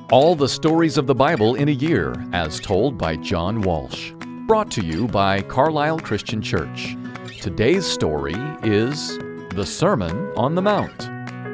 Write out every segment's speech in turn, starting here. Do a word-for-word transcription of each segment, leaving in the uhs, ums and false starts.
All the stories of the Bible in a year, as told by John Walsh. Brought to you by Carlisle Christian Church. Today's story is the Sermon on the Mount.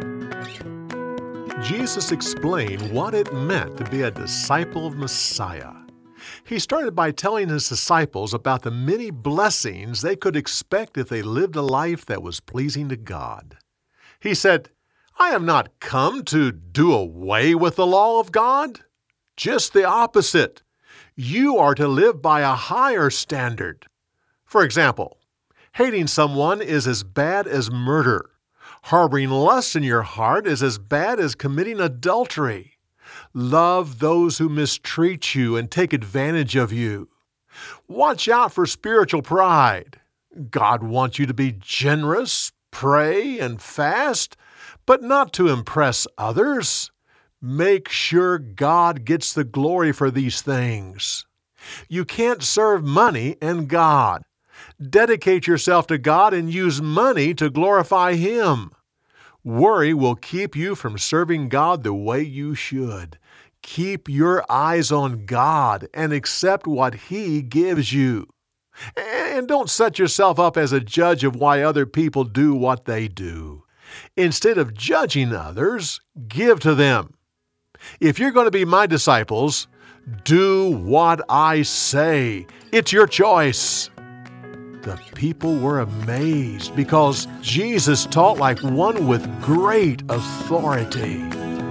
Jesus explained what it meant to be a disciple of Messiah. He started by telling his disciples about the many blessings they could expect if they lived a life that was pleasing to God. He said, I have not come to do away with the law of God. Just the opposite. You are to live by a higher standard. For example, hating someone is as bad as murder. Harboring lust in your heart is as bad as committing adultery. Love those who mistreat you and take advantage of you. Watch out for spiritual pride. God wants you to be generous, pray, and fast, but not to impress others. Make sure God gets the glory for these things. You can't serve money and God. Dedicate yourself to God and use money to glorify Him. Worry will keep you from serving God the way you should. Keep your eyes on God and accept what He gives you. And don't set yourself up as a judge of why other people do what they do. Instead of judging others, give to them. If you're going to be my disciples, do what I say. It's your choice. The people were amazed because Jesus taught like one with great authority.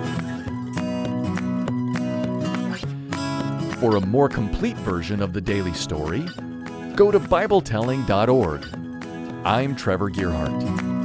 For a more complete version of the daily story, go to Bible telling dot org. I'm Trevor Gearhart.